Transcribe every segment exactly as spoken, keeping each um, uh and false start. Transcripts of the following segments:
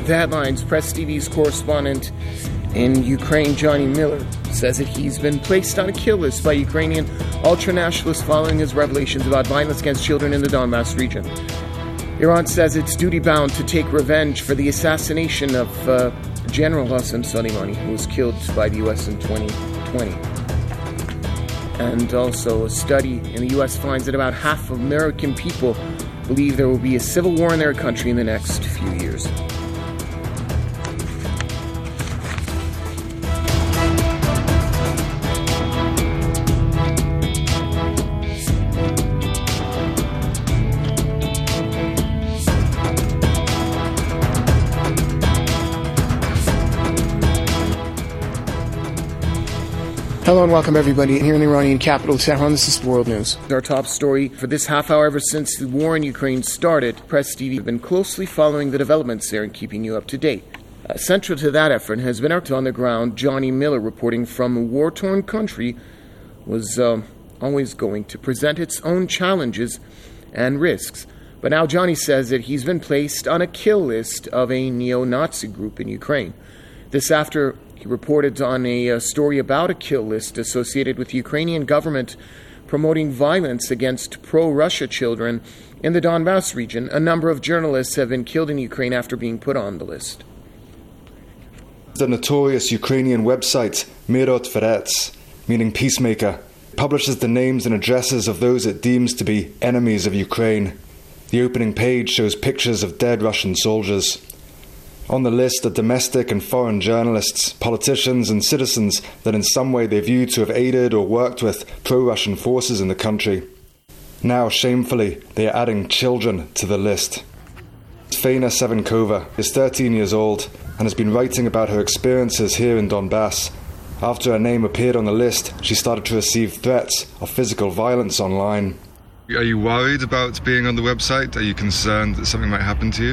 the headlines, Press T V's correspondent in Ukraine, Johnny Miller, says that he's been placed on a kill list by Ukrainian ultranationalists following his revelations about violence against children in the Donbass region. Iran says it's duty-bound to take revenge for the assassination of uh, General Qasem Soleimani, who was killed by the U S in twenty twenty. And also, a study in the U S finds that about half of American people believe there will be a civil war in their country in the next few years. Hello and welcome everybody here in the Iranian capital, Tehran. This is World News. Our top story for this half hour: ever since the war in Ukraine started, Press T V have been closely following the developments there and keeping you up to date. Uh, central to that effort has been our on the ground, Johnny Miller, reporting from a war-torn country, was uh, always going to present its own challenges and risks. But now Johnny says that he's been placed on a kill list of a neo-Nazi group in Ukraine. This after he reported on a, a story about a kill list associated with the Ukrainian government promoting violence against pro-Russia children in the Donbass region. A number of journalists have been killed in Ukraine after being put on the list. The notorious Ukrainian website Mirot Verets, meaning peacemaker, publishes the names and addresses of those it deems to be enemies of Ukraine. The opening page shows pictures of dead Russian soldiers. On the list are domestic and foreign journalists, politicians and citizens that in some way they view to have aided or worked with pro-Russian forces in the country. Now, shamefully, they are adding children to the list. Faina Sevenkova is thirteen years old and has been writing about her experiences here in Donbass. After her name appeared on the list, she started to receive threats of physical violence online. Are you worried about being on the website? Are you concerned that something might happen to you?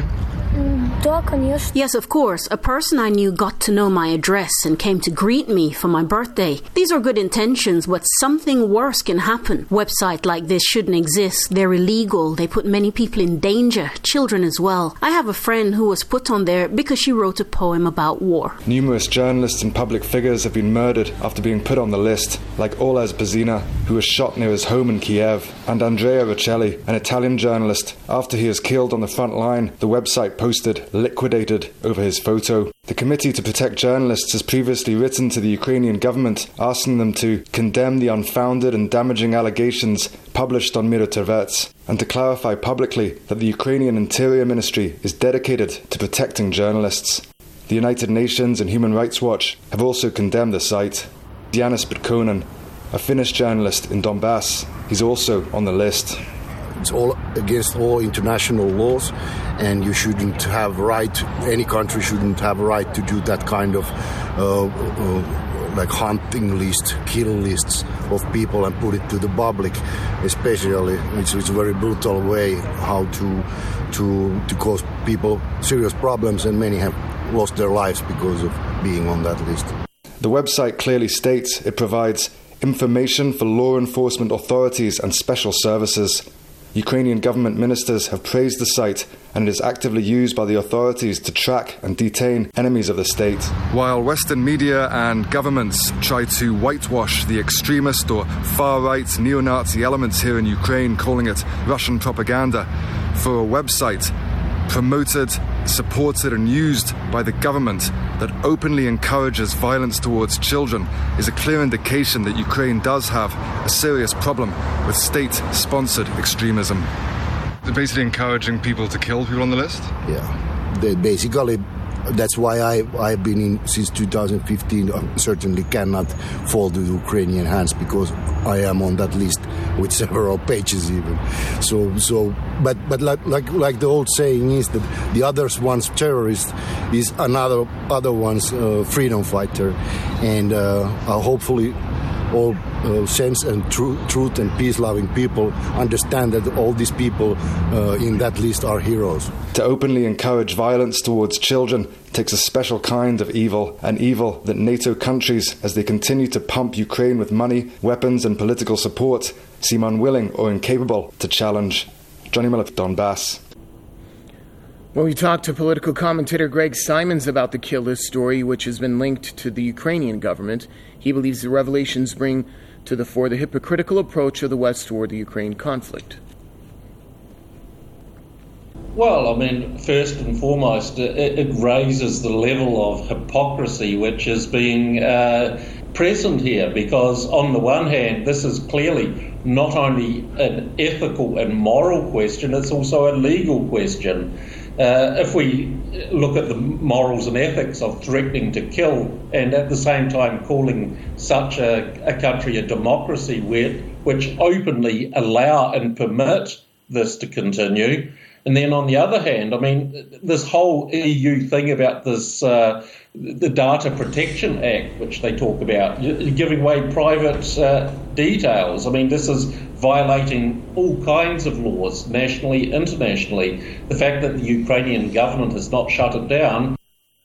Yes, of course. A person I knew got to know my address and came to greet me for my birthday. These are good intentions, but something worse can happen. Websites like this shouldn't exist. They're illegal. They put many people in danger, children as well. I have a friend who was put on there because she wrote a poem about war. Numerous journalists and public figures have been murdered after being put on the list, like Oles Bazina, who was shot near his home in Kiev, and Andrea Riccelli, an Italian journalist. After he was killed on the front line, the website posted "liquidated" over his photo. The Committee to Protect Journalists has previously written to the Ukrainian government asking them to condemn the unfounded and damaging allegations published on Mirot Verets and to clarify publicly that the Ukrainian Interior Ministry is dedicated to protecting journalists. The United Nations and Human Rights Watch have also condemned the site. Janis Bitkonen, a Finnish journalist in Donbass, is also on the list. It's all against all international laws, and you shouldn't have right, any country shouldn't have a right to do that kind of uh, uh, like hunting list, kill lists of people and put it to the public, especially. It's, it's a very brutal way how to, to, to cause people serious problems, and many have lost their lives because of being on that list. The website clearly states it provides information for law enforcement authorities and special services. Ukrainian government ministers have praised the site, and it is actively used by the authorities to track and detain enemies of the state. While Western media and governments try to whitewash the extremist or far-right neo-Nazi elements here in Ukraine, calling it Russian propaganda, for a website promoted, supported and used by the government that openly encourages violence towards children is a clear indication that Ukraine does have a serious problem with state-sponsored extremism. They're basically encouraging people to kill people on the list? Yeah. They basically, that's why I, I've been in since two thousand fifteen. I certainly cannot fall to the Ukrainian hands because I am on that list with several pages even. So, so, but but like like like the old saying is that the other one's terrorist is another other one's uh, freedom fighter, and uh, uh, hopefully all uh, sense and tru- truth and peace-loving people understand that all these people uh, in that list are heroes. To openly encourage violence towards children takes a special kind of evil, an evil that NATO countries, as they continue to pump Ukraine with money, weapons and political support, seem unwilling or incapable to challenge. Johnny Miller, Donbass. When we talked to political commentator Greg Simons about the kill list story, which has been linked to the Ukrainian government, he believes the revelations bring to the fore the hypocritical approach of the West toward the Ukraine conflict. Well, I mean, first and foremost, it, it raises the level of hypocrisy which is being uh, present here, because on the one hand, this is clearly not only an ethical and moral question, it's also a legal question. Uh, if we look at the morals and ethics of threatening to kill and at the same time calling such a, a country a democracy where, which openly allow and permit this to continue, and then on the other hand, I mean, this whole E U thing about this, uh, the Data Protection Act, which they talk about, giving away private uh, details. I mean, this is violating all kinds of laws, nationally, internationally. The fact that the Ukrainian government has not shut it down.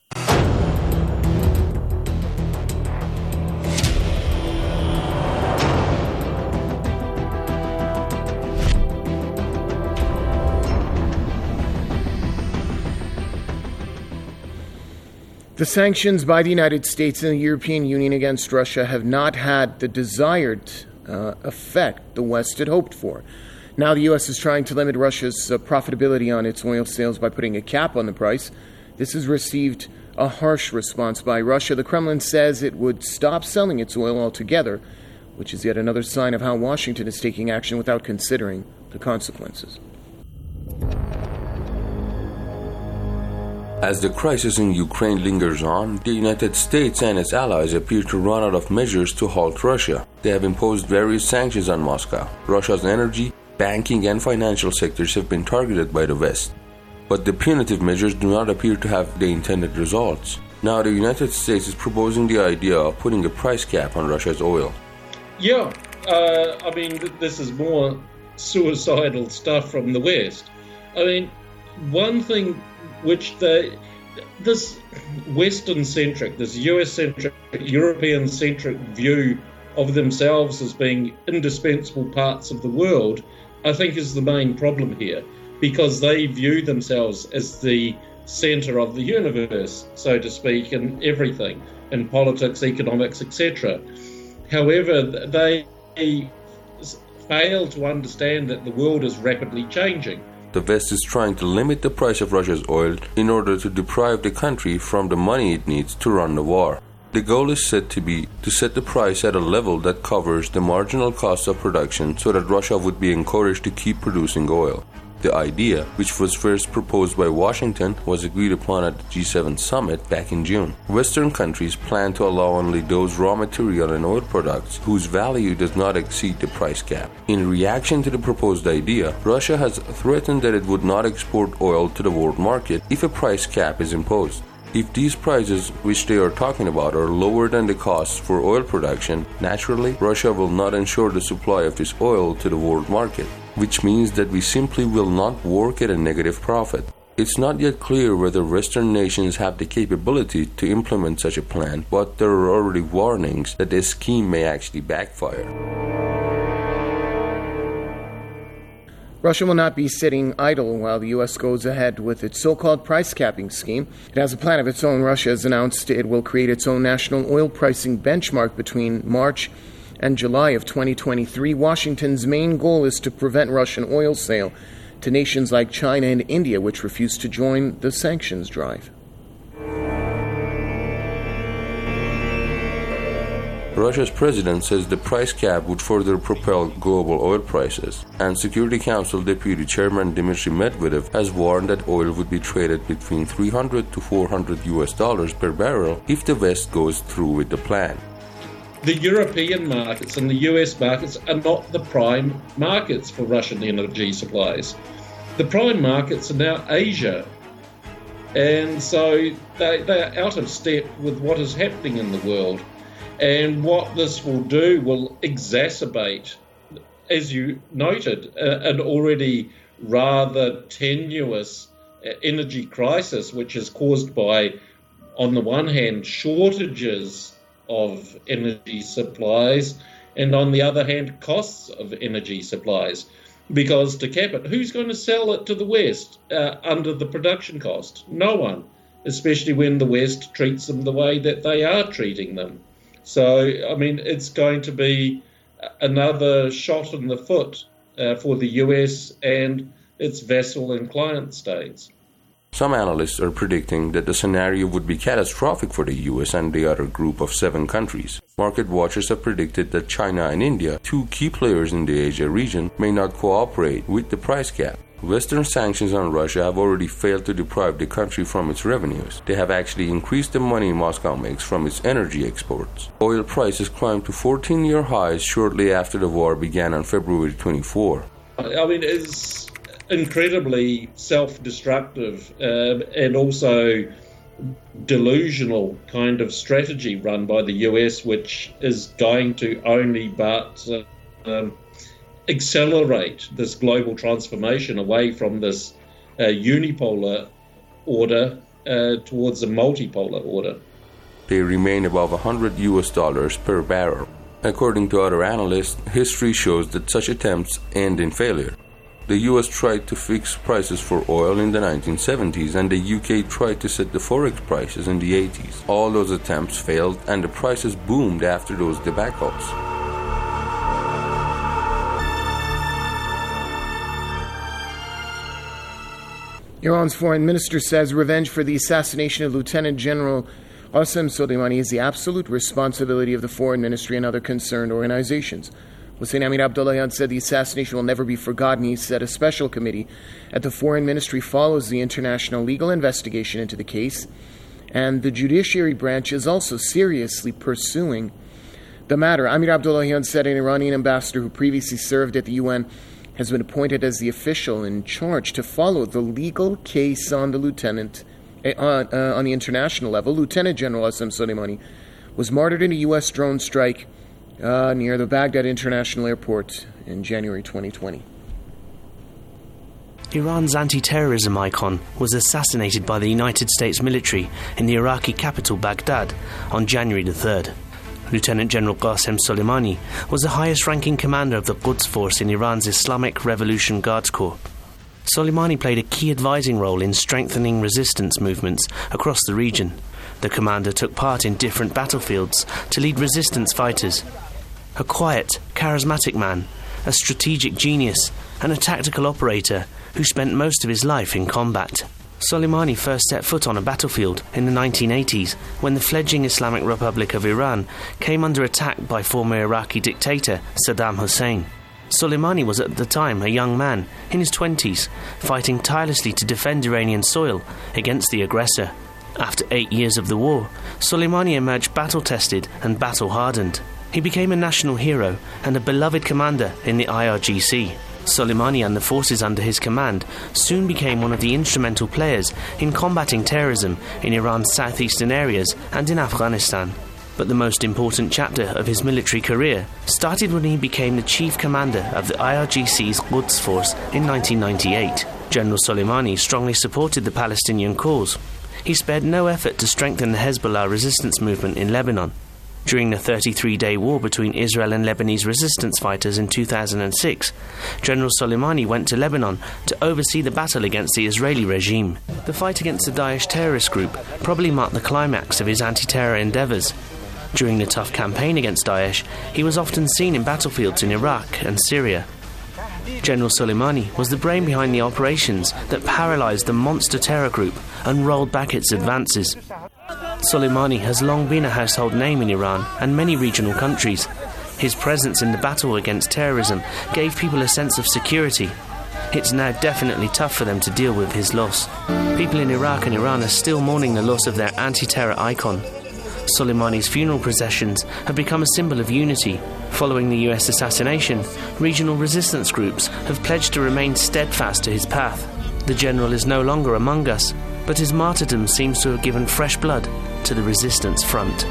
The sanctions by the United States and the European Union against Russia have not had the desired uh, effect the West had hoped for. Now the U S is trying to limit Russia's uh, profitability on its oil sales by putting a cap on the price. This has received a harsh response by Russia. The Kremlin says it would stop selling its oil altogether, which is yet another sign of how Washington is taking action without considering the consequences. As the crisis in Ukraine lingers on, the United States and its allies appear to run out of measures to halt Russia. They have imposed various sanctions on Moscow. Russia's energy, banking, and financial sectors have been targeted by the West. But the punitive measures do not appear to have the intended results. Now the United States is proposing the idea of putting a price cap on Russia's oil. Yeah, uh, I mean, th- this is more suicidal stuff from the West. I mean, one thing which the this Western-centric, this U S-centric, European-centric view of themselves as being indispensable parts of the world, I think is the main problem here, because they view themselves as the centre of the universe, so to speak, in everything, in politics, economics, et cetera. However, they fail to understand that the world is rapidly changing. The West is trying to limit the price of Russia's oil in order to deprive the country from the money it needs to run the war. The goal is said to be to set the price at a level that covers the marginal cost of production so that Russia would be encouraged to keep producing oil. The idea, which was first proposed by Washington, was agreed upon at the G seven summit back in June. Western countries plan to allow only those raw material and oil products whose value does not exceed the price cap. In reaction to the proposed idea, Russia has threatened that it would not export oil to the world market if a price cap is imposed. If these prices, which they are talking about, are lower than the costs for oil production, naturally, Russia will not ensure the supply of this oil to the world market, which means that we simply will not work at a negative profit. It's not yet clear whether Western nations have the capability to implement such a plan, but there are already warnings that this scheme may actually backfire. Russia will not be sitting idle while the U S goes ahead with its so-called price capping scheme. It has a plan of its own. Russia has announced it will create its own national oil pricing benchmark between March and July of twenty twenty-three. Washington's main goal is to prevent Russian oil sale to nations like China and India, which refuse to join the sanctions drive. Russia's president says the price cap would further propel global oil prices, and Security Council Deputy Chairman Dmitry Medvedev has warned that oil would be traded between three hundred to four hundred U S dollars per barrel if the West goes through with the plan. The European markets and the U S markets are not the prime markets for Russian energy supplies. The prime markets are now Asia, and so they, they are out of step with what is happening in the world. And what this will do will exacerbate, as you noted, uh, an already rather tenuous uh, energy crisis, which is caused by, on the one hand, shortages of energy supplies, and on the other hand, costs of energy supplies. Because to cap it, who's going to sell it to the West uh, under the production cost? No one, especially when the West treats them the way that they are treating them. So, I mean, it's going to be another shot in the foot uh, for the U S and its vassal and client states. Some analysts are predicting that the scenario would be catastrophic for the U S and the other group of seven countries. Market watchers have predicted that China and India, two key players in the Asia region, may not cooperate with the price cap. Western sanctions on Russia have already failed to deprive the country from its revenues. They have actually increased the money Moscow makes from its energy exports. Oil prices climbed to fourteen-year highs shortly after the war began on February twenty-fourth. I mean, it's incredibly self-destructive uh, and also delusional kind of strategy run by the U S, which is going to only but uh, um, accelerate this global transformation away from this uh, unipolar order uh, towards a multipolar order. They remain above one hundred U S dollars per barrel. According to other analysts, history shows that such attempts end in failure. The U S tried to fix prices for oil in the nineteen seventies, and the U K tried to set the forex prices in the eighties. All those attempts failed, and the prices boomed after those debacles. Iran's foreign minister says revenge for the assassination of Lieutenant General Qasem Soleimani is the absolute responsibility of the foreign ministry and other concerned organizations. Hossein Amir Abdollahian said the assassination will never be forgotten. He said a special committee at the foreign ministry follows the international legal investigation into the case, and the judiciary branch is also seriously pursuing the matter. Amir Abdollahian said an Iranian ambassador who previously served at the U N has been appointed as the official in charge to follow the legal case on the lieutenant uh, uh, on the international level. Lieutenant General Qasem Soleimani was martyred in a U S drone strike Uh, near the Baghdad International Airport in January twenty twenty. Iran's anti-terrorism icon was assassinated by the United States military in the Iraqi capital Baghdad on January the third. Lieutenant General Qasem Soleimani was the highest-ranking commander of the Quds Force in Iran's Islamic Revolution Guards Corps. Soleimani played a key advising role in strengthening resistance movements across the region. The commander took part in different battlefields to lead resistance fighters. A quiet, charismatic man, a strategic genius, and a tactical operator who spent most of his life in combat. Soleimani first set foot on a battlefield in the nineteen eighties when the fledgling Islamic Republic of Iran came under attack by former Iraqi dictator Saddam Hussein. Soleimani was at the time a young man in his twenties, fighting tirelessly to defend Iranian soil against the aggressor. After eight years of the war, Soleimani emerged battle-tested and battle-hardened. He became a national hero and a beloved commander in the I R G C. Soleimani and the forces under his command soon became one of the instrumental players in combating terrorism in Iran's southeastern areas and in Afghanistan. But the most important chapter of his military career started when he became the chief commander of the I R G C's Quds Force in nineteen ninety-eight. General Soleimani strongly supported the Palestinian cause. He spared no effort to strengthen the Hezbollah resistance movement in Lebanon. During the thirty-three-day war between Israel and Lebanese resistance fighters in two thousand six, General Soleimani went to Lebanon to oversee the battle against the Israeli regime. The fight against the Daesh terrorist group probably marked the climax of his anti-terror endeavours. During the tough campaign against Daesh, he was often seen in battlefields in Iraq and Syria. General Soleimani was the brain behind the operations that paralysed the monster terror group and rolled back its advances. Soleimani has long been a household name in Iran and many regional countries. His presence in the battle against terrorism gave people a sense of security. It's now definitely tough for them to deal with his loss. People in Iraq and Iran are still mourning the loss of their anti-terror icon. Soleimani's funeral processions have become a symbol of unity. Following the U S assassination, regional resistance groups have pledged to remain steadfast to his path. The general is no longer among us, but his martyrdom seems to have given fresh blood to the resistance front.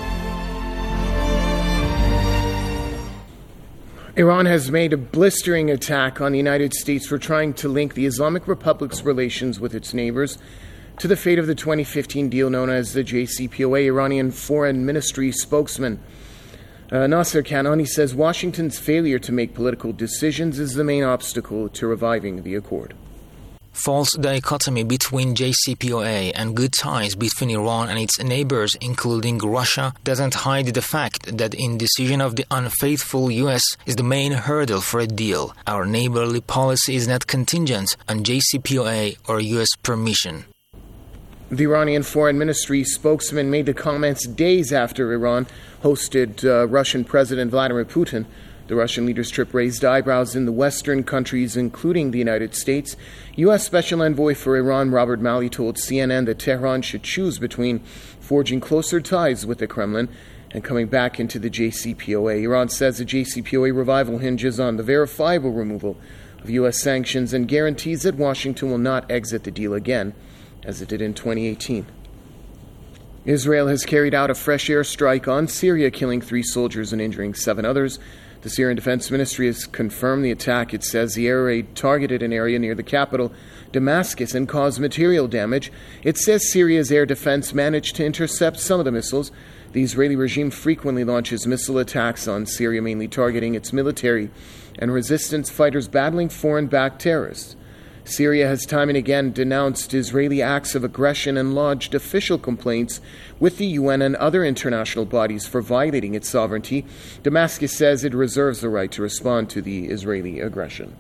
Iran has made a blistering attack on the United States for trying to link the Islamic Republic's relations with its neighbors to the fate of the twenty fifteen deal known as the J C P O A. Iranian Foreign Ministry spokesman Uh, Nasser Kanani says Washington's failure to make political decisions is the main obstacle to reviving the accord. False dichotomy between J C P O A and good ties between Iran and its neighbors, including Russia, doesn't hide the fact that indecision of the unfaithful U S is the main hurdle for a deal. Our neighborly policy is not contingent on J C P O A or U S permission. The Iranian Foreign Ministry spokesman made the comments days after Iran hosted uh, Russian President Vladimir Putin. The Russian leader's trip raised eyebrows in the Western countries, including the United States. U S Special Envoy for Iran Robert Malley told C N N that Tehran should choose between forging closer ties with the Kremlin and coming back into the J C P O A. Iran says the J C P O A revival hinges on the verifiable removal of U S sanctions and guarantees that Washington will not exit the deal again, as it did in twenty eighteen. Israel has carried out a fresh airstrike on Syria, killing three soldiers and injuring seven others. The Syrian Defense Ministry has confirmed the attack. It says the air raid targeted an area near the capital, Damascus, and caused material damage. It says Syria's air defense managed to intercept some of the missiles. The Israeli regime frequently launches missile attacks on Syria, mainly targeting its military and resistance fighters battling foreign-backed terrorists. Syria has time and again denounced Israeli acts of aggression and lodged official complaints with the U N and other international bodies for violating its sovereignty. Damascus says it reserves the right to respond to the Israeli aggression.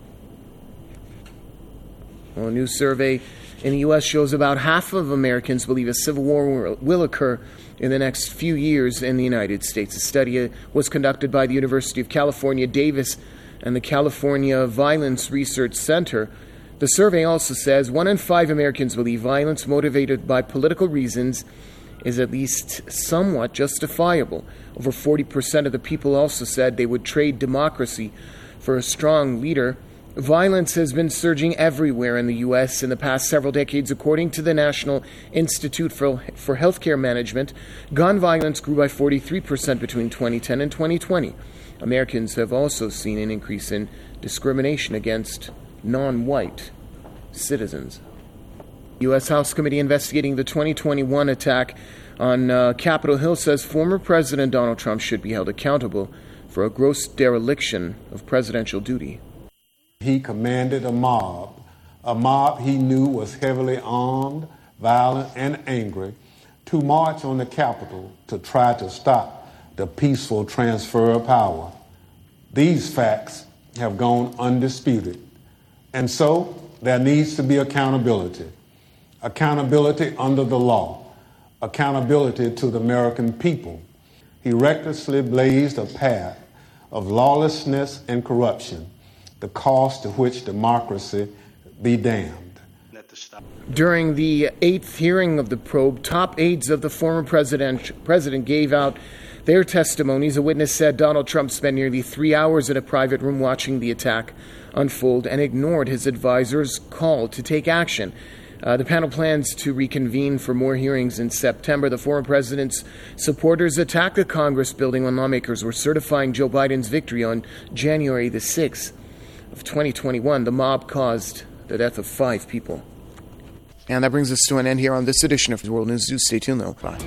Well, a new survey in the U S shows about half of Americans believe a civil war will occur in the next few years in the United States. A study was conducted by the University of California, Davis, and the California Violence Research Center. The survey also says one in five Americans believe violence motivated by political reasons is at least somewhat justifiable. Over forty percent of the people also said they would trade democracy for a strong leader. Violence has been surging everywhere in the U S in the past several decades. According to the National Institute for, for Healthcare Management, gun violence grew by forty-three percent between twenty ten and twenty twenty. Americans have also seen an increase in discrimination against non-white citizens. U S House Committee investigating the twenty twenty-one attack on uh, Capitol Hill says former President Donald Trump should be held accountable for a gross dereliction of presidential duty. He commanded a mob, a mob he knew was heavily armed, violent, and angry, to march on the Capitol to try to stop the peaceful transfer of power. These facts have gone undisputed. And so there needs to be accountability. Accountability under the law. Accountability to the American people. He recklessly blazed a path of lawlessness and corruption, the cost to which democracy be damned. During the eighth hearing of the probe, top aides of the former president, president gave out their testimonies. A witness said Donald Trump spent nearly three hours in a private room watching the attack unfold and ignored his advisor's call to take action. Uh, the panel plans to reconvene for more hearings in September. The former president's supporters attacked the Congress building when lawmakers were certifying Joe Biden's victory on January the sixth of twenty twenty-one. The mob caused the death of five people. And that brings us to an end here on this edition of World News. Do stay tuned, though. Bye.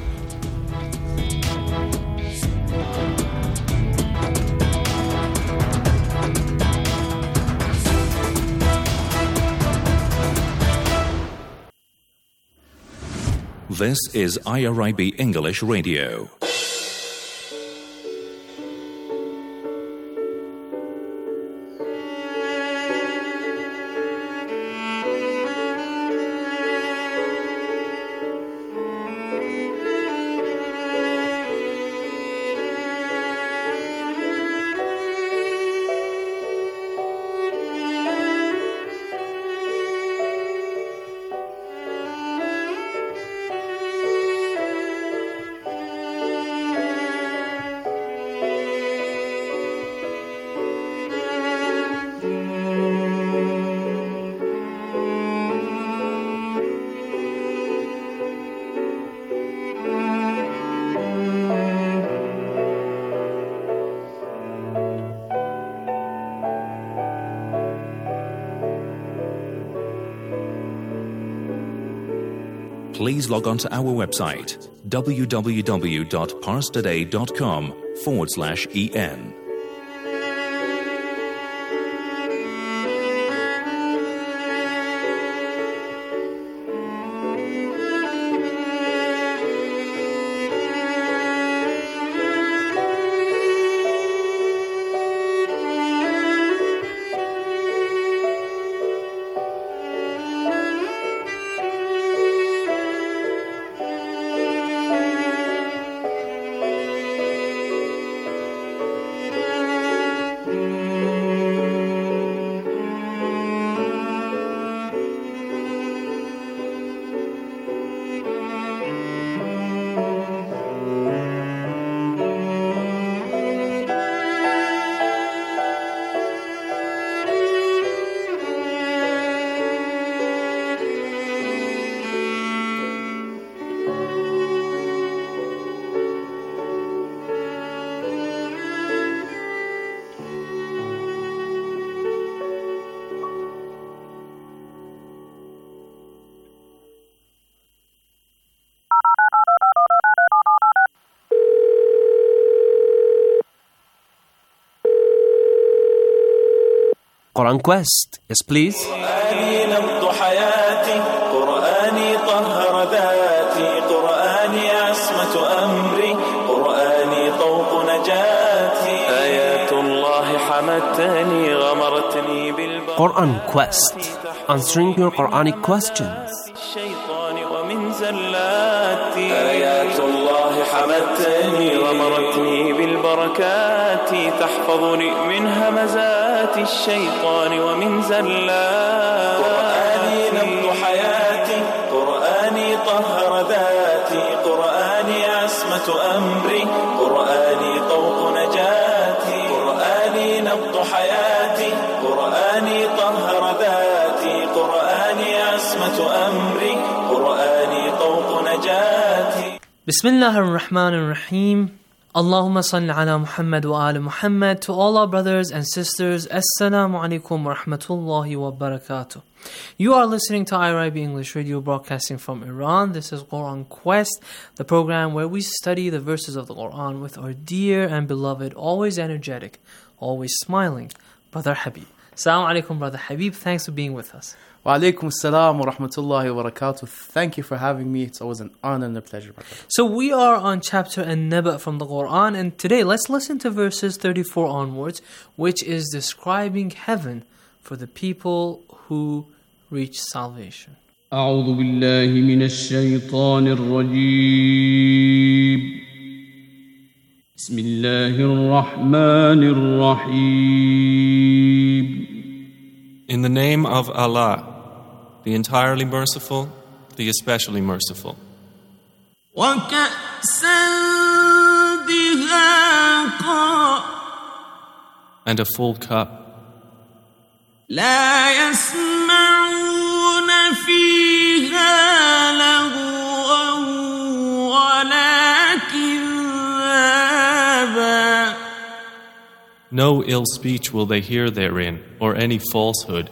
This is I R I B English Radio. Please log on to our website, w w w dot pars today dot com, forward slash en. Quran Quest. Yes, please. قرآني نبض حياتي قرآني طهر ذاتي قرآني عصمة أمري قرآني طوق نجاتي آيات الله حمتني غمرتني بالبركات Quran Quest. Answering your Quranic questions. الشيطان ومن زلاتي آيات الله حمتني غمرتني بالبركات تحفظني من همزات الشيطان ومن زلات قرآني نبض حياتي قرآني طهر ذاتي قرآني عصمة أمري قرآني طوق نجاتي قرآني نبض حياتي قرآني طهر ذاتي قرآني عصمة أمري قرآني طوق نجاتي بسم الله الرحمن الرحيم Allahumma salli ala Muhammad wa ala Muhammad. To all our brothers and sisters, Assalamu alaikum wa rahmatullahi wa barakatuh. You are listening to I R I B English Radio, broadcasting from Iran. This is Quran Quest, the program where we study the verses of the Quran with our dear and beloved, always energetic, always smiling, Brother Habib. Assalamu alaikum, Brother Habib. Thanks for being with us. Wa alaikum assalam wa rahmatullahi wa barakatuh. Thank you for having me. It's always an honor and a pleasure, brother. So we are on chapter An-Naba from the Quran, and today let's listen to verses thirty-four onwards, which is describing heaven for the people who reach salvation. أعوذ بالله من الشيطان الرجيم بسم الله الرحمن الرحيم. In the name of Allah, the entirely merciful, the especially merciful. And a full cup. لا يسمعون فيها لغوا ولا كذابا. No ill speech will they hear therein, or any falsehood.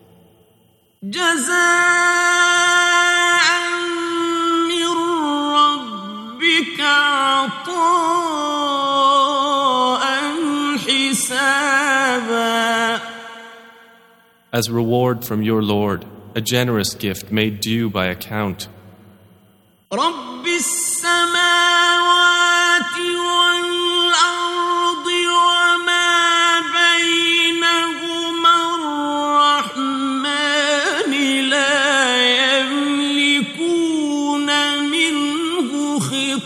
As reward from your Lord, a generous gift made due by account. رب السماوات والأرض وما بينهما الرحمن لا يملكون منه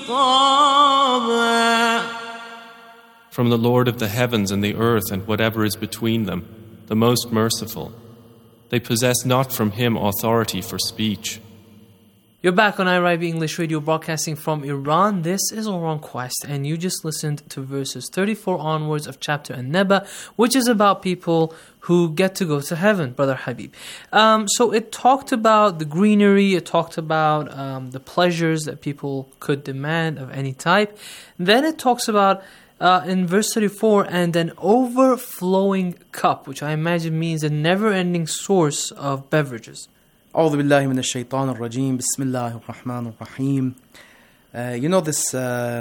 خطابا. From the Lord of the heavens and the earth and whatever is between them, the most merciful. They possess not from him authority for speech. You're back on I R I B English Radio, broadcasting from Iran. This is Quran Quest, and you just listened to verses thirty-four onwards of chapter An-Naba, which is about people who get to go to heaven, Brother Habib. Um, so it talked about the greenery, it talked about um, the pleasures that people could demand of any type. Then it talks about Uh, in verse thirty-four, and an overflowing cup, which I imagine means a never-ending source of beverages. أعوذ بالله من الشيطان الرجيم. بسم الله الرحمن الرحيم. You know this uh,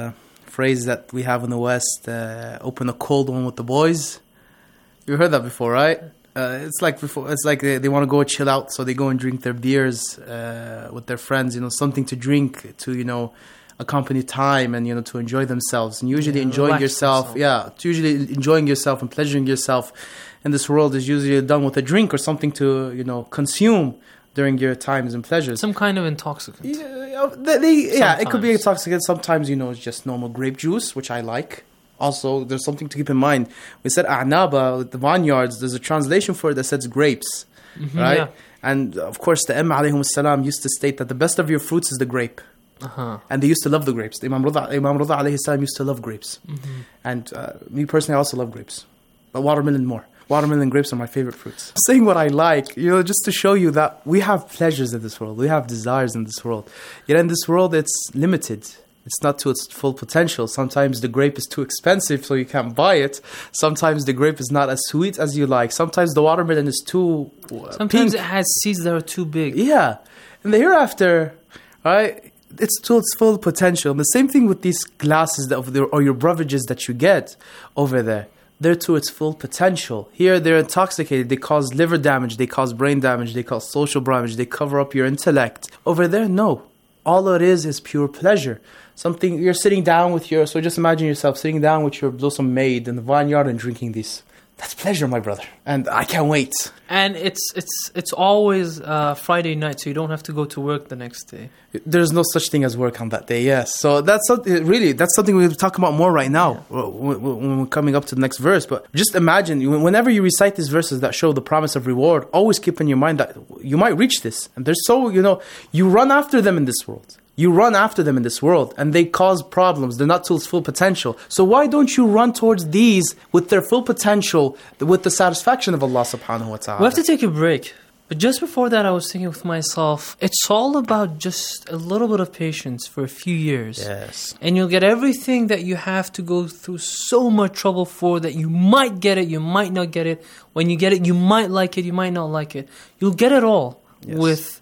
phrase that we have in the West, uh, open a cold one with the boys. You heard that before, right? Uh, it's like before. It's like they, they want to go chill out, so they go and drink their beers uh, with their friends. You know, something to drink to, you know, accompany time and, you know, to enjoy themselves. And usually yeah, enjoying yourself, themselves. yeah, usually enjoying yourself and pleasuring yourself in this world is usually done with a drink or something to, you know, consume during your times and pleasures. Some kind of intoxicant. Yeah, they, they, yeah it could be intoxicant. Sometimes, you know, it's just normal grape juice, which I like. Also, there's something to keep in mind. We said a'naba, the vineyards, there's a translation for it that says grapes, mm-hmm, right? Yeah. And, of course, the Imam alayhim salam used to state that the best of your fruits is the grape. Uh-huh. And they used to love the grapes. Imam Rida, Imam Rida alayhi salam used to love grapes. Mm-hmm. And uh, me personally, I also love grapes. But watermelon more. Watermelon and grapes are my favorite fruits. Saying what I like, you know, just to show you that we have pleasures in this world. We have desires in this world. Yet in this world, it's limited. It's not to its full potential. Sometimes the grape is too expensive, so you can't buy it. Sometimes the grape is not as sweet as you like. Sometimes the watermelon is too uh, Sometimes pink. It has seeds that are too big. Yeah. And the hereafter, right, it's to its full potential. And the same thing with these glasses that, or your beverages that you get over there. They're to its full potential. Here, they're intoxicated. They cause liver damage. They cause brain damage. They cause social damage. They cover up your intellect. Over there, no. All it is is pure pleasure. Something, you're sitting down with your, so just imagine yourself sitting down with your blossom maid in the vineyard and drinking these. That's pleasure, my brother. And I can't wait. And it's it's it's always uh, Friday night, so you don't have to go to work the next day. There's no such thing as work on that day, yes. So that's something, really, that's something we'll talk about more right now yeah. when we're coming up to the next verse. But just imagine, whenever you recite these verses that show the promise of reward, always keep in your mind that you might reach this. And they're so, you know, you run after them in this world. You run after them in this world, and they cause problems. They're not to its full potential. So why don't you run towards these with their full potential, with the satisfaction of Allah subhanahu wa ta'ala? We have to take a break. But just before that, I was thinking with myself, it's all about just a little bit of patience for a few years. Yes. And you'll get everything that you have to go through so much trouble for, that you might get it, you might not get it. When you get it, you might like it, you might not like it. You'll get it all yes. with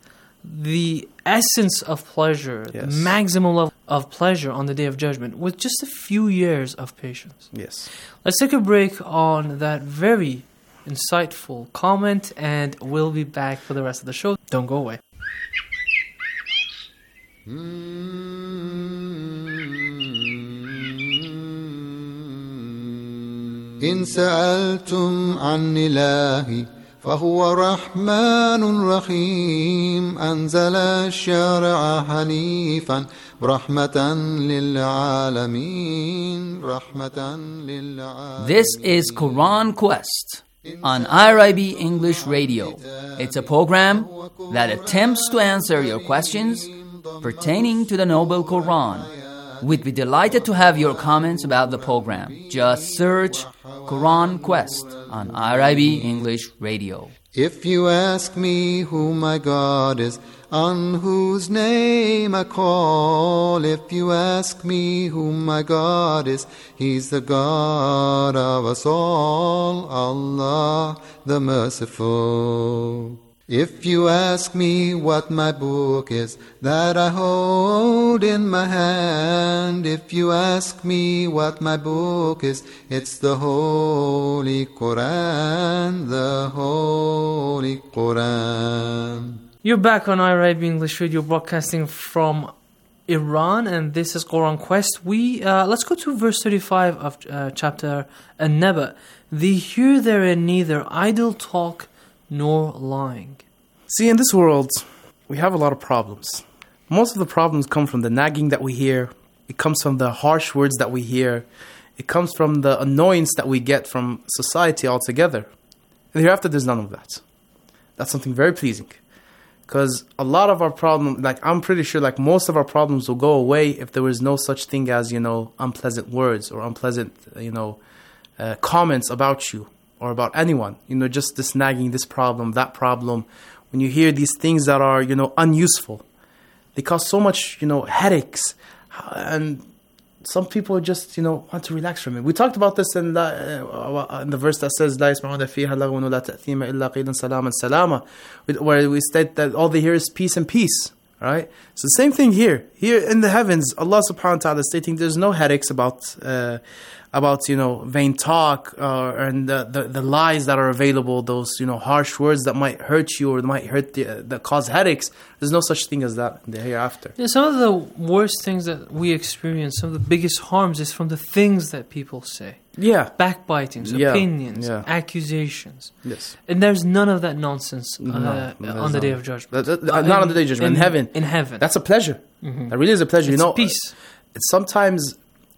the essence of pleasure, yes. the maximum level of pleasure on the Day of Judgment, with just a few years of patience. Yes. Let's take a break on that very insightful comment, and we'll be back for the rest of the show. Don't go away. إن سألتم عن إلهي فهو رحمن رحيم أنزل الشرع حنيفا رحمة للعالمين رحمة للعالمين. This is Quran Quest on I R I B English Radio. It's a program that attempts to answer your questions pertaining to the Noble Quran. We'd be delighted to have your comments about the program. Just search Quran Quest on I R I B English Radio. If you ask me who my God is, on whose name I call, if you ask me who my God is, He's the God of us all, Allah the Merciful. If you ask me what my book is that I hold in my hand, if you ask me what my book is, it's the Holy Quran, the Holy Quran. You're back on I R I B English Radio, broadcasting from Iran, and this is Quran Quest. We uh, let's go to verse thirty-five of uh, chapter An-Naba. They hear therein neither idle talk nor lying. See, in this world, we have a lot of problems. Most of the problems come from the nagging that we hear. It comes from the harsh words that we hear. It comes from the annoyance that we get from society altogether. And hereafter, there's none of that. That's something very pleasing. Because a lot of our problems, like I'm pretty sure like most of our problems will go away if there was no such thing as, you know, unpleasant words or unpleasant, you know, uh, comments about you. Or about anyone, you know, just this nagging, this problem, that problem. When you hear these things that are, you know, unuseful, they cause so much, you know, headaches. And some people just, you know, want to relax from it. We talked about this in the, uh, in the verse that says, لا يسمعون فيها لغوا ولا تأثيم إلا قيلا سلاما سلاما, where we state that all they hear is peace and peace, Right? So the same thing here. Here in the heavens, Allah subhanahu wa ta'ala is stating there's no headaches about, uh, about you know, vain talk uh, and the, the, the lies that are available, those, you know, harsh words that might hurt you or might hurt the, uh, that cause headaches. There's no such thing as that in the hereafter. Yeah, some of the worst things that we experience, some of the biggest harms is from the things that people say. Yeah. Backbitings, yeah. opinions, yeah. accusations. Yes. And there's none of that nonsense uh, no, no, on the Day of Judgment. That, that, uh, not on the Day of Judgment, in, in heaven. In heaven. That's a pleasure. Mm-hmm. That really is a pleasure. It's you know, peace. It's sometimes,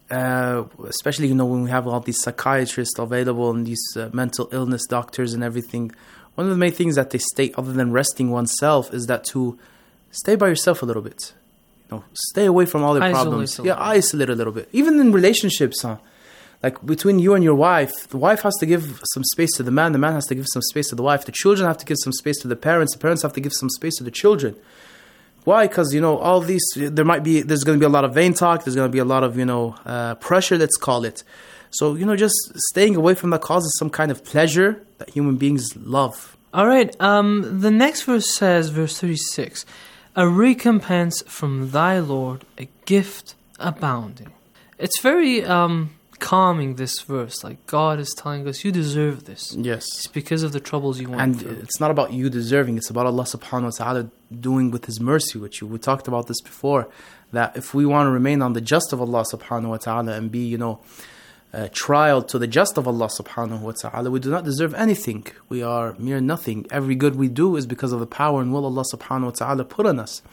uh, especially, you know, when we have all these psychiatrists available and these uh, mental illness doctors and everything, one of the main things that they state, other than resting oneself, is that to stay by yourself a little bit. You know, stay away from all the Isolate problems. a Yeah, isolate a little bit. Even in relationships, huh? Like between you and your wife, the wife has to give some space to the man, the man has to give some space to the wife, the children have to give some space to the parents, the parents have to give some space to the children. Why? Because, you know, all these, there might be, there's going to be a lot of vain talk, there's going to be a lot of, you know, uh, pressure, let's call it. So, you know, just staying away from that causes some kind of pleasure that human beings love. All right, um, the next verse says, verse thirty-six, a recompense from thy Lord, a gift abounding. It's very um, calming, this verse. Like, God is telling us, you deserve this. Yes. It's because of the troubles you went and through. It's not about you deserving, it's about Allah subhanahu wa ta'ala doing with His mercy with you. We talked about this before, that if we want to remain on the just of Allah subhanahu wa ta'ala and be, you know, uh, trialed to the just of Allah subhanahu wa ta'ala, we do not deserve anything. We are mere nothing. Every good we do is because of the power and will Allah subhanahu wa ta'ala put on us.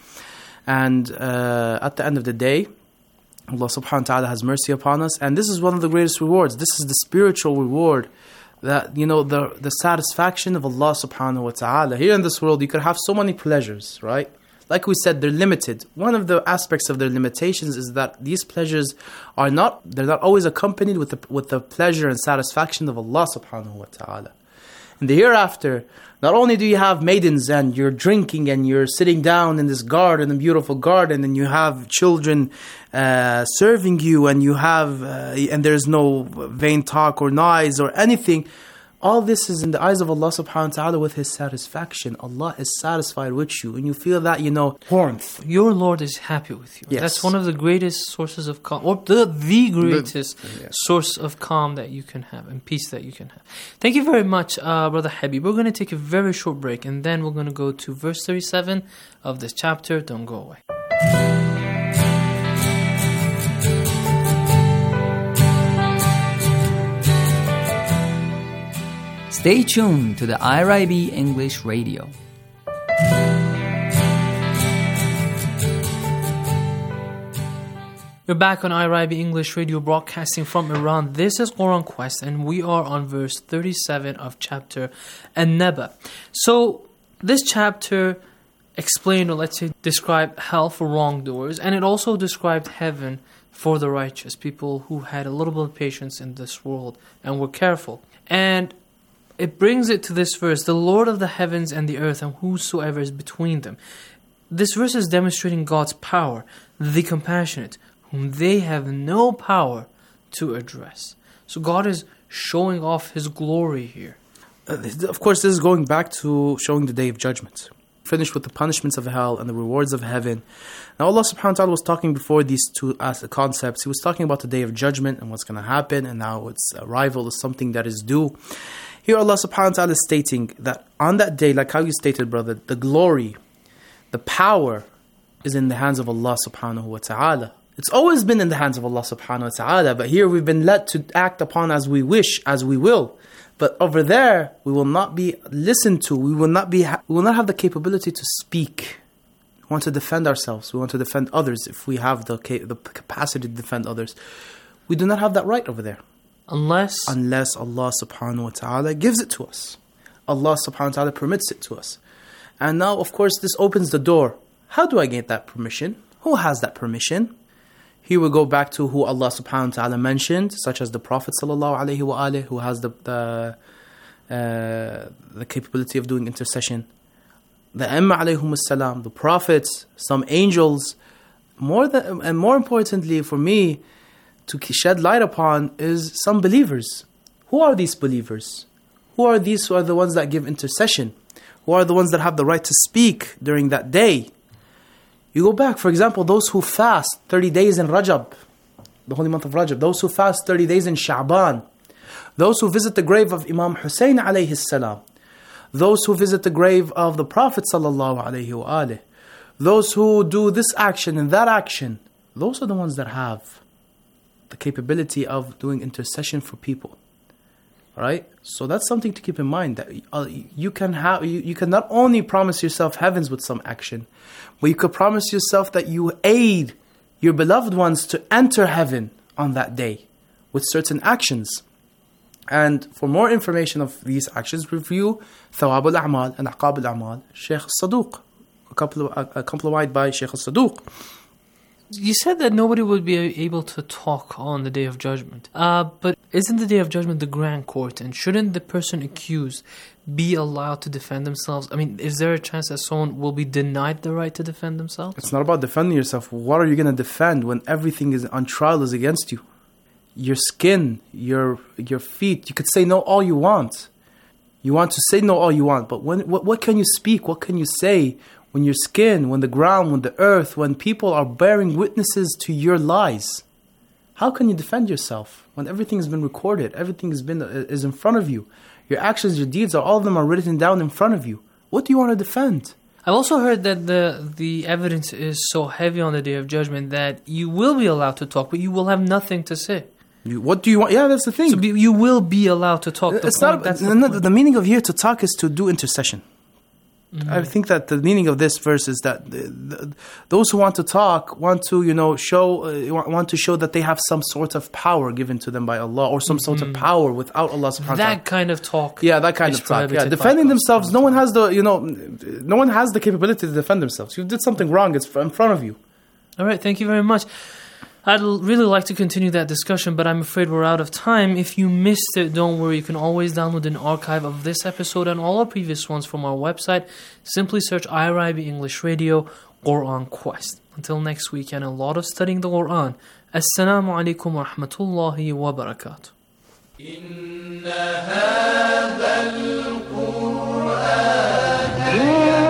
And uh, at the end of the day, Allah subhanahu wa ta'ala has mercy upon us, and this is one of the greatest rewards. This is the spiritual reward, that, you know, the the satisfaction of Allah subhanahu wa ta'ala. Here in this world, you could have so many pleasures, right? Like we said, they're limited. One of the aspects of their limitations is that these pleasures are not, they're not always accompanied with the, with the pleasure and satisfaction of Allah subhanahu wa ta'ala. In the hereafter, not only do you have maidens and you're drinking and you're sitting down in this garden, a beautiful garden, and you have children uh, serving you, and you have uh, and there's no vain talk or noise or anything. All this is in the eyes of Allah subhanahu wa ta'ala with His satisfaction. Allah is satisfied with you, and you feel that, you know, warmth. Your Lord is happy with you. Yes. That's one of the greatest sources of calm, or the, the greatest the, yes. source of calm that you can have and peace that you can have. Thank you very much, uh, Brother Habib. We're going to take a very short break, and then we're going to go to verse thirty-seven of this chapter. Don't go away. Stay tuned to the I R I B English Radio. You're back on I R I B English Radio, broadcasting from Iran. This is Quran Quest, and we are on verse thirty-seven of chapter An-Naba. So, this chapter explained, or let's say described, hell for wrongdoers, and it also described heaven for the righteous, people who had a little bit of patience in this world and were careful. And it brings it to this verse, the Lord of the heavens and the earth and whosoever is between them. This verse is demonstrating God's power, the compassionate, whom they have no power to address. So God is showing off His glory here. Uh, of course, this is going back to showing the Day of Judgment. Finished with the punishments of hell and the rewards of heaven. Now Allah subhanahu wa ta'ala was talking before these two concepts. He was talking about the Day of Judgment and what's going to happen, and now its arrival is something that is due. Here Allah subhanahu wa ta'ala is stating that on that day, like how you stated, brother, the glory, the power is in the hands of Allah subhanahu wa ta'ala. It's always been in the hands of Allah subhanahu wa ta'ala, but here we've been led to act upon as we wish, as we will. But over there, we will not be listened to. We will not be. Ha- we will not have the capability to speak. We want to defend ourselves. We want to defend others if we have the ca- the capacity to defend others. We do not have that right over there. Unless Unless Allah subhanahu wa ta'ala gives it to us. Allah subhanahu wa ta'ala permits it to us. And now, of course, this opens the door. How do I get that permission? Who has that permission? Here we go back to who Allah subhanahu wa ta'ala mentioned, such as the Prophet sallallahu alaihi wa alihi, who has the the, uh, the capability of doing intercession. The Imma alayhum as-salam, the prophets, some angels. More than, and more importantly for me, to shed light upon is some believers. Who are these believers? Who are these who are the ones that give intercession? Who are the ones that have the right to speak during that day? You go back, for example, those who fast thirty days in Rajab, the holy month of Rajab, those who fast thirty days in Sha'ban, those who visit the grave of Imam Hussein alayhi salam, those who visit the grave of the Prophet sallallahu alayhi wa alih, those who do this action and that action, those are the ones that have the capability of doing intercession for people. Right? So that's something to keep in mind, that uh, you can have you, you can not only promise yourself heavens with some action, but you could promise yourself that you aid your beloved ones to enter heaven on that day with certain actions. And for more information of these actions, review Thawab al-A'mal and Aqab al-A'mal, Shaykh al-Saduq, accompanied by Shaykh al-Saduq. You said that nobody would be able to talk on the Day of Judgment. Uh, but isn't the Day of Judgment the grand court? And shouldn't the person accused be allowed to defend themselves? I mean, is there a chance that someone will be denied the right to defend themselves? It's not about defending yourself. What are you going to defend when everything is on trial is against you? Your skin, your your feet. You could say no all you want. You want to say no all you want. But when what, what can you speak? What can you say? When your skin, when the ground, when the earth, when people are bearing witnesses to your lies, how can you defend yourself when everything has been recorded, everything has been is in front of you, your actions, your deeds, are all of them are written down in front of you? What do you want to defend? I've also heard that the the evidence is so heavy on the Day of Judgment that you will be allowed to talk, but you will have nothing to say. You, what do you want? Yeah, that's the thing. So be, you will be allowed to talk. It's the not. point, that's the, the, the, the meaning of here to talk is to do intercession. Mm-hmm. I think that the meaning of this verse is that the, the, those who want to talk want to, you know, show uh, want to show that they have some sort of power given to them by Allah, or some mm-hmm. sort of power without Allah subhanahu wa ta'ala. That kind of talk. Yeah, that kind of talk. Yeah, defending themselves. No one has the, you know, no one has the capability to defend themselves. You did something wrong. It's in front of you. All right. Thank you very much. I'd really like to continue that discussion, but I'm afraid we're out of time. If you missed it, don't worry. You can always download an archive of this episode and all our previous ones from our website. Simply search I R I B English Radio, Quran Quest. Until next week and a lot of studying the Quran. Assalamu alaikum wa rahmatullahi wa barakatuh. Inna hadha al-Qur'an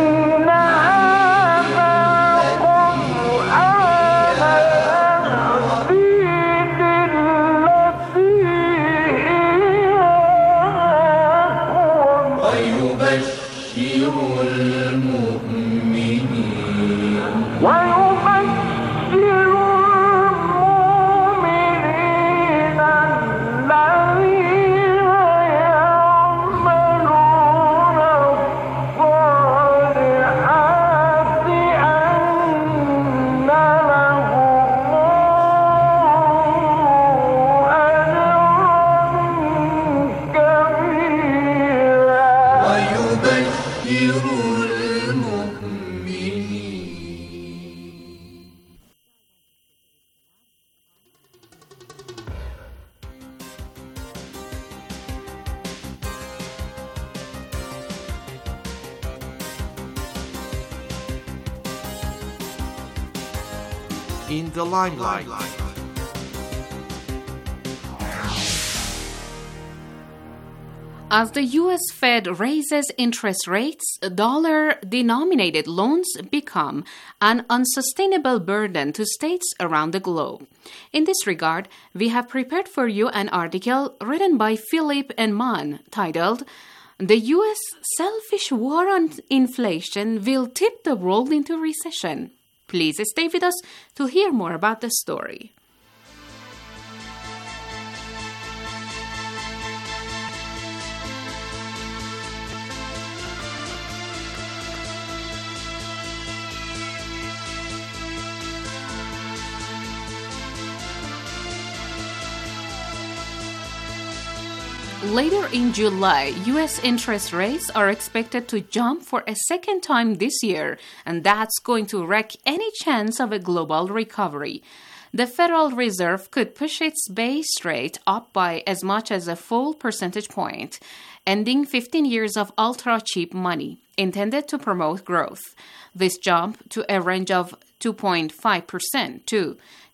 In the limelight. As the U S Fed raises interest rates, dollar-denominated loans become an unsustainable burden to states around the globe. In this regard, we have prepared for you an article written by Philip and Mann titled, "The U S Selfish War on Inflation Will Tip the World into Recession." Please stay with us to hear more about the story. Later in July, U S interest rates are expected to jump for a second time this year, and that's going to wreck any chance of a global recovery. The Federal Reserve could push its base rate up by as much as a full percentage point, ending fifteen years of ultra-cheap money intended to promote growth. This jump to a range of two point five percent to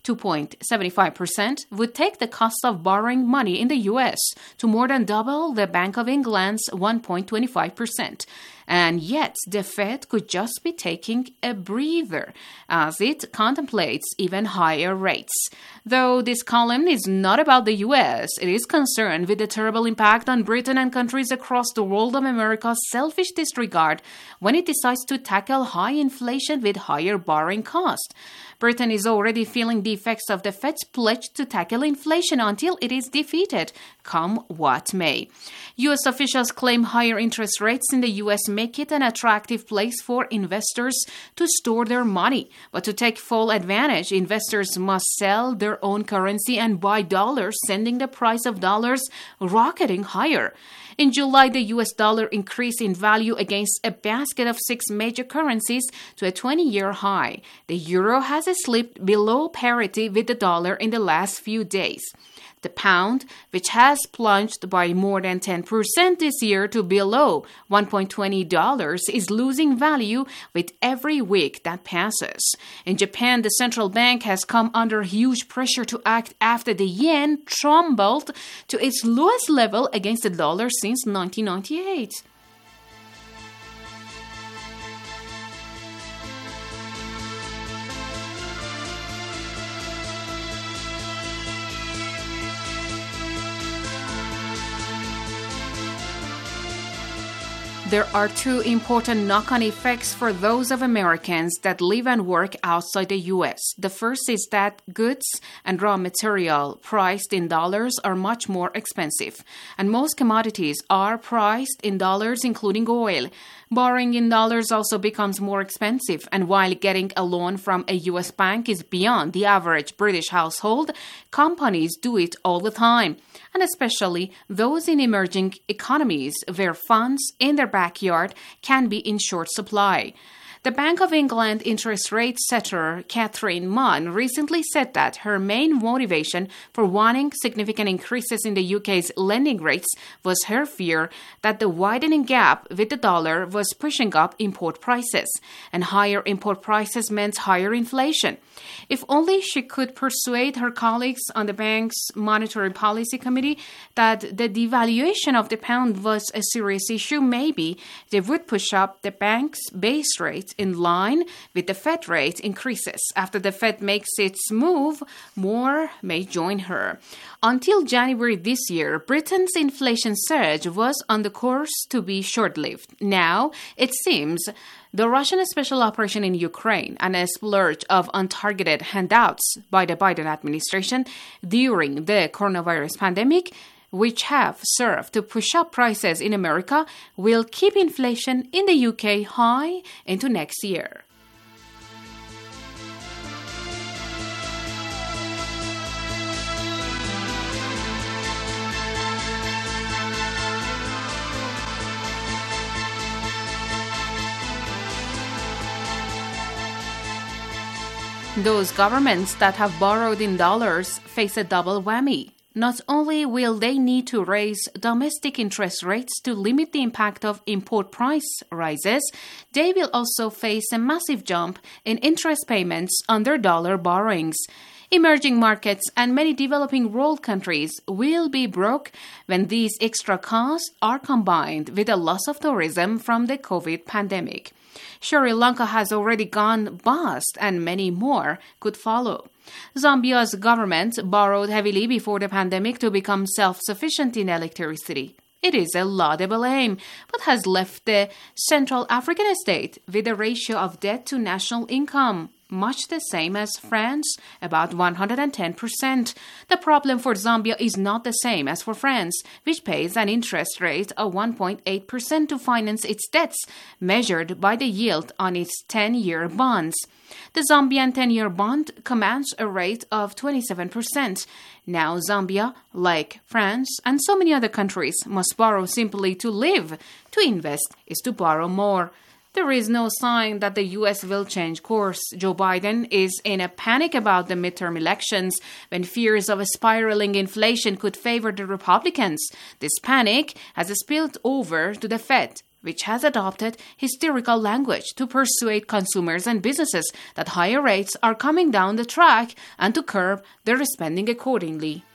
two point seven five percent, would take the cost of borrowing money in the U S to more than double the Bank of England's one point two five percent. And yet, the Fed could just be taking a breather as it contemplates even higher rates. Though this column is not about the U S, it is concerned with the terrible impact on Britain and countries across the world of America's selfish disregard when it decides to tackle high inflation with higher borrowing costs. Britain is already feeling the effects of the Fed's pledge to tackle inflation until it is defeated, come what may. U S officials claim higher interest rates in the U S make it an attractive place for investors to store their money. But to take full advantage, investors must sell their own currency and buy dollars, sending the price of dollars rocketing higher. In July, the U S dollar increased in value against a basket of six major currencies to a twenty-year high. The euro has slipped below parity with the dollar in the last few days. The pound, which has plunged by more than ten percent this year to below one point two zero dollars, is losing value with every week that passes. In Japan, the central bank has come under huge pressure to act after the yen tumbled to its lowest level against the dollar since nineteen ninety-eight. There are two important knock-on effects for those of Americans that live and work outside the U S. The first is that goods and raw material priced in dollars are much more expensive, and most commodities are priced in dollars, including oil. Borrowing in dollars also becomes more expensive, and while getting a loan from a U S bank is beyond the average British household, companies do it all the time, and especially those in emerging economies where funds in their backyard can be in short supply. The Bank of England interest rate setter Catherine Munn recently said that her main motivation for wanting significant increases in the U K's lending rates was her fear that the widening gap with the dollar was pushing up import prices, and higher import prices meant higher inflation. If only she could persuade her colleagues on the bank's Monetary Policy Committee that the devaluation of the pound was a serious issue, maybe they would push up the bank's base rate in line with the Fed rate increases. After the Fed makes its move, more may join her. Until January this year, Britain's inflation surge was on the course to be short-lived. Now, it seems the Russian special operation in Ukraine and a splurge of untargeted handouts by the Biden administration during the coronavirus pandemic, which have served to push up prices in America, will keep inflation in the U K high into next year. Those governments that have borrowed in dollars face a double whammy. Not only will they need to raise domestic interest rates to limit the impact of import price rises, they will also face a massive jump in interest payments on their dollar borrowings. Emerging markets and many developing world countries will be broke when these extra costs are combined with the loss of tourism from the COVID pandemic. Sri Lanka has already gone bust, and many more could follow. Zambia's government borrowed heavily before the pandemic to become self-sufficient in electricity. It is a laudable aim, but has left the Central African state with a ratio of debt to national income much the same as France, about one hundred ten percent. The problem for Zambia is not the same as for France, which pays an interest rate of one point eight percent to finance its debts, measured by the yield on its ten-year bonds. The Zambian ten-year bond commands a rate of twenty-seven percent. Now Zambia, like France and so many other countries, must borrow simply to live. To invest is to borrow more. There is no sign that the U S will change course. Joe Biden is in a panic about the midterm elections when fears of a spiraling inflation could favor the Republicans. This panic has spilled over to the Fed, which has adopted hysterical language to persuade consumers and businesses that higher rates are coming down the track and to curb their spending accordingly.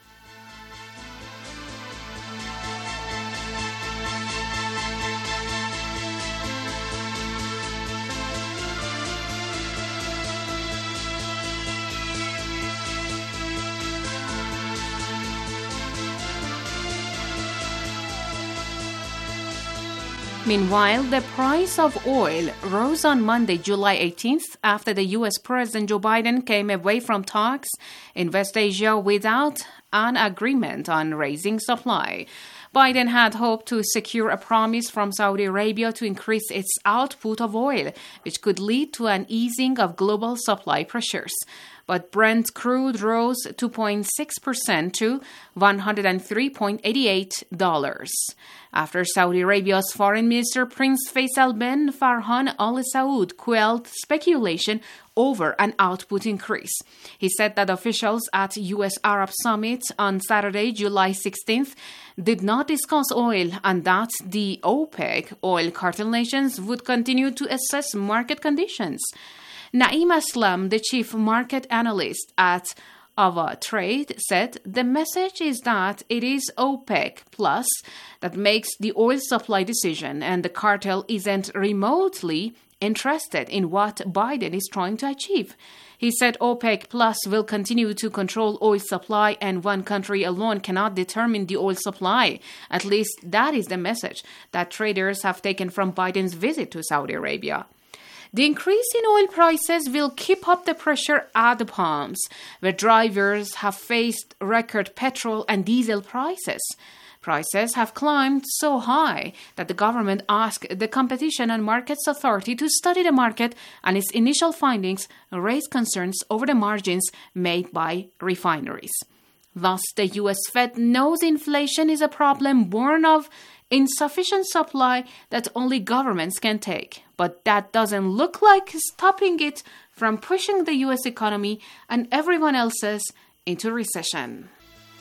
Meanwhile, the price of oil rose on Monday, July eighteenth, after the U S President Joe Biden came away from talks in West Asia without an agreement on raising supply. Biden had hoped to secure a promise from Saudi Arabia to increase its output of oil, which could lead to an easing of global supply pressures. But Brent crude rose two point six percent to one hundred three dollars and eighty-eight cents. After Saudi Arabia's Foreign Minister Prince Faisal bin Farhan Al Saud quelled speculation over an output increase. He said that officials at U S Arab Summit on Saturday, July sixteenth, did not discuss oil and that the OPEC oil cartel nations would continue to assess market conditions. Naeem Aslam, the chief market analyst at Ava Trade, said the message is that it is OPEC Plus that makes the oil supply decision and the cartel isn't remotely interested in what Biden is trying to achieve. He said OPEC Plus will continue to control oil supply and one country alone cannot determine the oil supply. At least that is the message that traders have taken from Biden's visit to Saudi Arabia. The increase in oil prices will keep up the pressure at the pumps, where drivers have faced record petrol and diesel prices. Prices have climbed so high that the government asked the Competition and Markets Authority to study the market, and its initial findings raised concerns over the margins made by refineries. Thus, the U S Fed knows inflation is a problem born of insufficient supply that only governments can take. But that doesn't look like stopping it from pushing the U S economy and everyone else's into recession.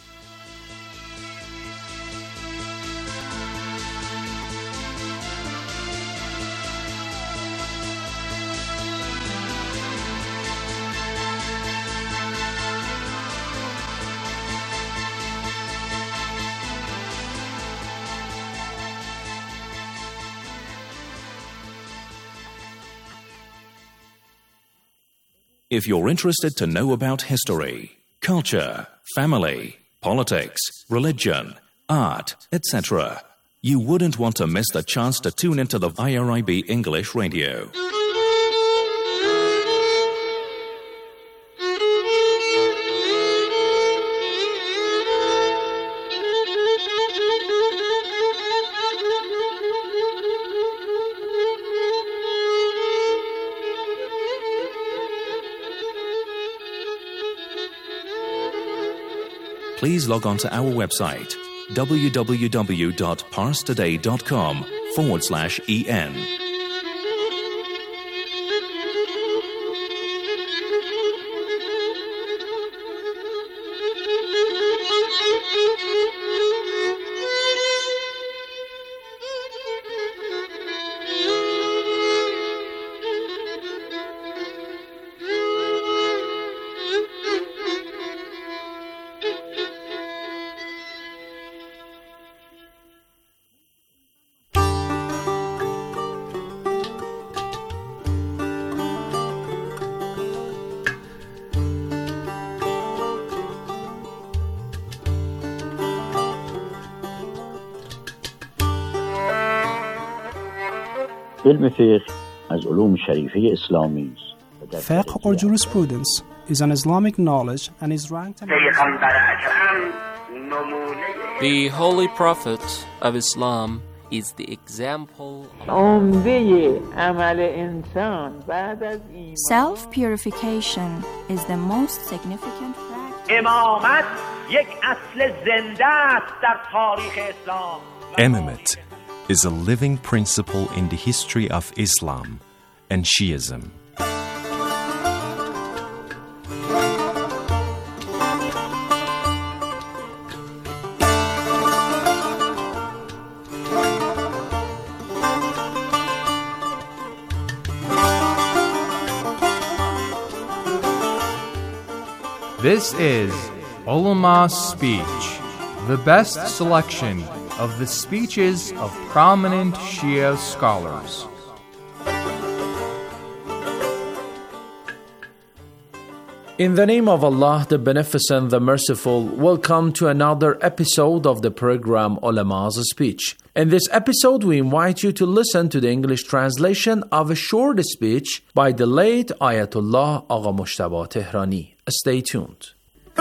If you're interested to know about history, culture, family, politics, religion, art, et cetera, you wouldn't want to miss the chance to tune into the I R I B English Radio. Please log on to our website, www.parstoday.com forward slash en. Fiqh or jurisprudence is an Islamic knowledge and is ranked among The Holy Prophet of Islam is the example of self-purification is the most significant practice. Imamate is a living principle in the history of Islam and Shiism. This is Ulama Speech, the best selection of the speeches of prominent Shia scholars. In the name of Allah, the Beneficent, the Merciful, welcome to another episode of the program Ulama's Speech. In this episode, we invite you to listen to the English translation of a short speech by the late Ayatollah Agha Mujtaba Tehrani. Stay tuned.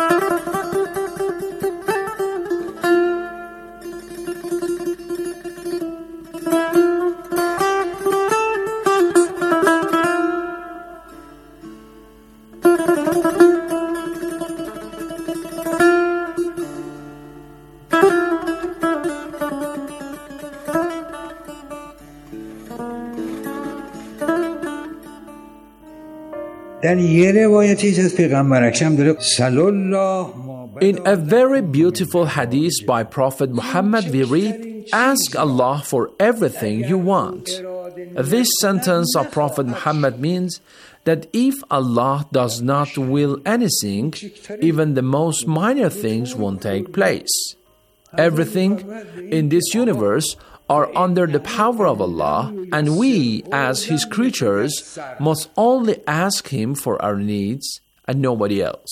در یه روایتی از پیغمبر اکرم داره صلی الله. In a very beautiful hadith by Prophet Muhammad we read, ask Allah for everything you want. This sentence of Prophet Muhammad means that if Allah does not will anything, even the most minor things won't take place. Everything in this universe are under the power of Allah, and we, as His creatures, must only ask Him for our needs and nobody else.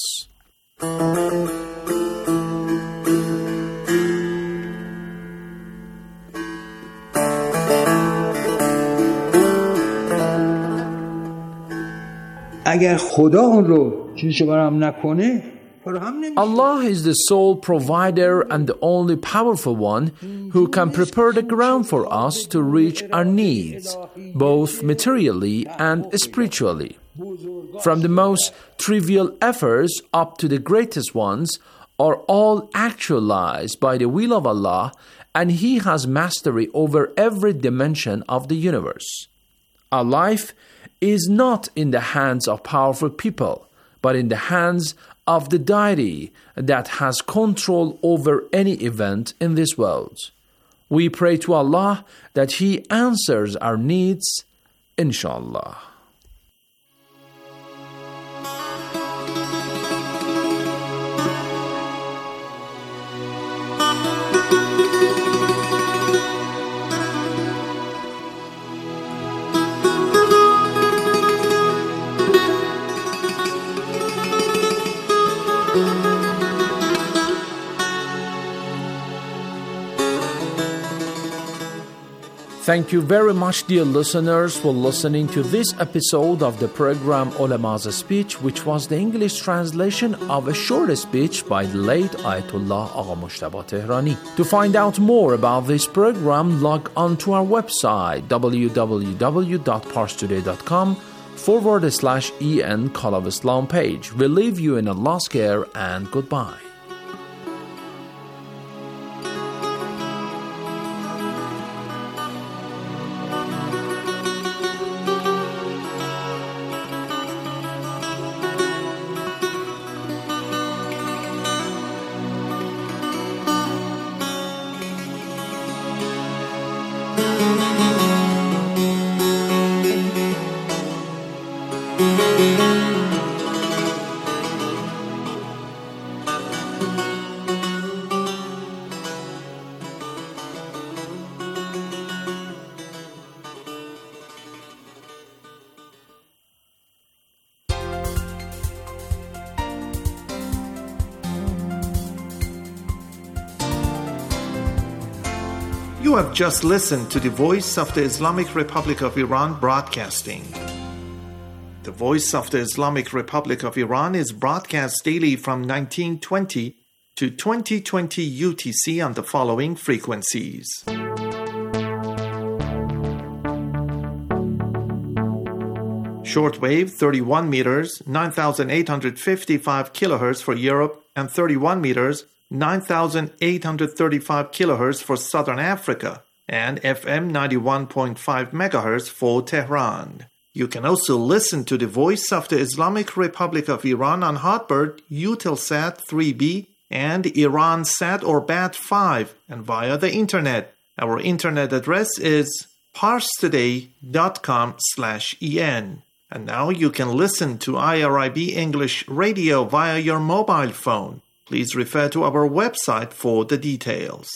اگر خدا اون رو چیزشو برام نکنه Allah is the sole provider and the only powerful one who can prepare the ground for us to reach our needs, both materially and spiritually. From the most trivial efforts up to the greatest ones are all actualized by the will of Allah, and He has mastery over every dimension of the universe. Our life is not in the hands of powerful people, but in the hands of the deity that has control over any event in this world. We pray to Allah that He answers our needs, inshallah. Thank you very much, dear listeners, for listening to this episode of the program Ulama's Speech, which was the English translation of a short speech by the late Ayatollah Agha Mujtaba Tehrani. To find out more about this program, log on to our website www.parstoday.com forward slash en Call of Islam page. We leave you in Allah's care and goodbye. You have just listened to the Voice of the Islamic Republic of Iran broadcasting. The Voice of the Islamic Republic of Iran is broadcast daily from nineteen twenty to twenty twenty U T C on the following frequencies. Shortwave thirty-one meters, nine thousand eight hundred fifty-five kilohertz for Europe, and thirty-one meters, nine thousand eight hundred thirty-five kilohertz for Southern Africa, and F M ninety-one point five megahertz for Tehran. You can also listen to the Voice of the Islamic Republic of Iran on Hotbird, Eutelsat three B, and IranSat or B A T five, and via the Internet. Our Internet address is parstoday dot com slash en. And now you can listen to I R I B English Radio via your mobile phone. Please refer to our website for the details.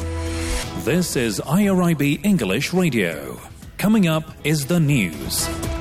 This is I R I B English Radio. Coming up is the news.